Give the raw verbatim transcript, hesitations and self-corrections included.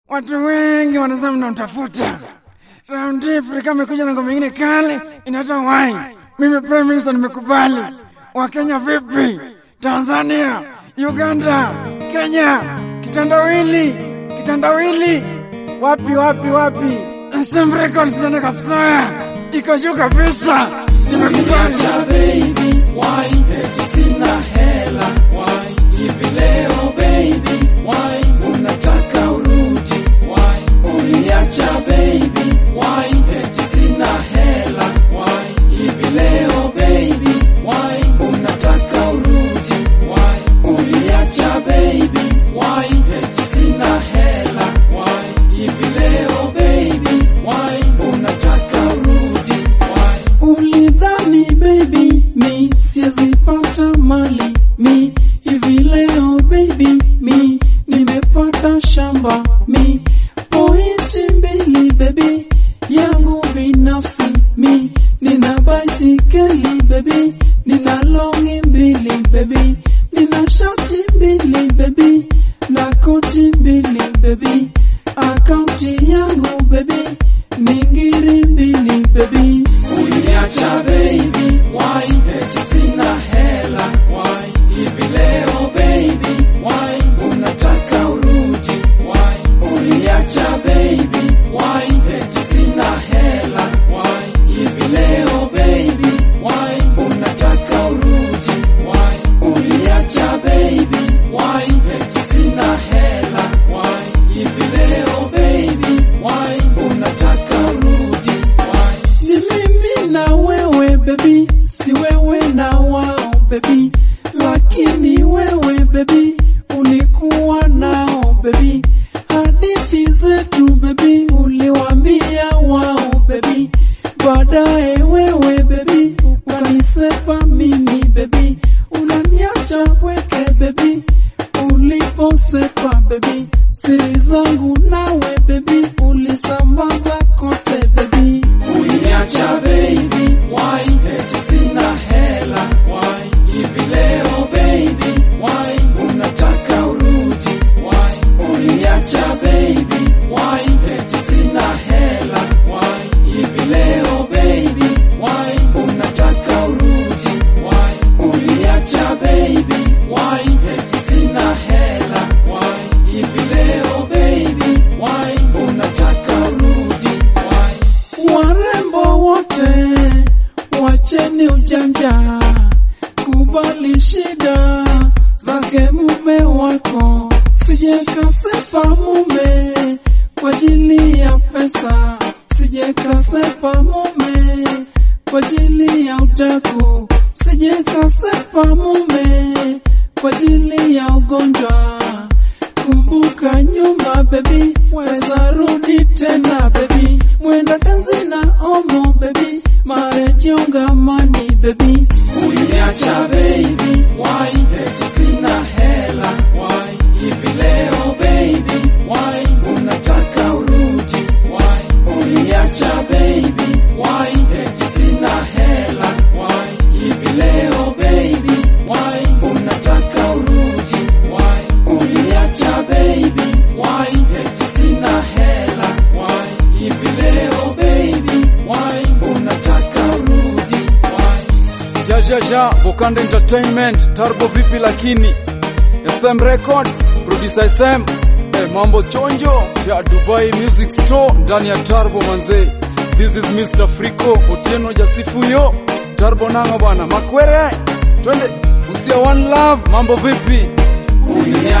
Watu wengi wanasema mnamtafuta. Round Africa amekuja na ngoma nyingine kali inaitwa Wine. Mimi Prime Minister nimekubali. Wa Kenya vipi? Tanzania, Uganda, Kenya, kitandawili, kitandawili. Wapi wapi wapi? Stem Records ndio kabisa. Iko juu kabisa. Nimekubali baby, why? Eti sina hela, why? Hivi leo baby, why? Unataka urudi, why? Uniacha baby, why? Eti sina hela, why? Hivi leo baby, why? Unataka urudi, why? Uniacha baby, why? Eti sina hela, why? Hivi leo baby, why? Unataka urudi, why? Ulidhani baby mi siwezi pata mali mi, hivi leo baby mi nimepata shamba mi, pointi mbili baby yangu binafsi mi, nina baisikeli baby, nina longi mbili baby, nina shati mbili baby, na koti mbili baby, akaunti yangu baby ni ngiri mbili baby. Uniacha baby, why? Eti sina hela, why? Hivi leo baby, why? Unataka urudi, why? Uniacha baby, why? Eti sina hela, why? Hivi leo baby, why? Unataka urudi, why? Uniacha baby, why? Eti sina hela, why? Hivi leo baby, why? Unataka urudi, why? Ni mimi na wewe baby, si wewe na wao baby, lakini wewe baby ulikuwa nao baby, hadithi zetu baby uliwaambia wao baby, baadaye wewe baby ukanisepa mimi baby, unaniacha pweke baby, uliposepa baby, siri zangu nawe baby ulisambaza kote baby. Uniacha baby, why? Eti sina hela, why? Hivi leo baby, why? Unataka urudi, why? Uniacha baby, why? Eti sina hela, why? Hivi leo baby, why? Unataka urudi, why? Uniacha baby, why? Eti sina hela, why? Hivi leo baby, why? Unataka urudi, why? Warembo wote wacheni ujanja, kubali shida zake mume wako, sije kasepa mume kwa ajili ya pesa, sije kasepa mume kwa ajili ya utaku, sije kasepa mume kwa ajili ya ugonjwa. Kumbuka nyuma baby, weza rudi tena baby, mwenda tenzi na omo baby, marejionga mani baby. Uniacha baby, why? Eti sina hela, why? Hivi leo baby, why? Unataka urudi, why? Uniacha baby, why? Eti sina hela, why? Hivi leo baby, why? Unataka urudi, why? Uniacha baby, why? Eti sina hela, why? Hivi leo baby, why? Unataka urudi, why? Ja ja ja, Bokanda Entertainment, Turbo vipi lakini S M Records, producer S M, eh, mambo chonjo cha Dubai Music Store ndani ya Turbo manze. This is Mister Frico, Otieno Jasifu yo, Turbo nanga bana, makwere, twende, usia one love, mambo vipi? Uniacha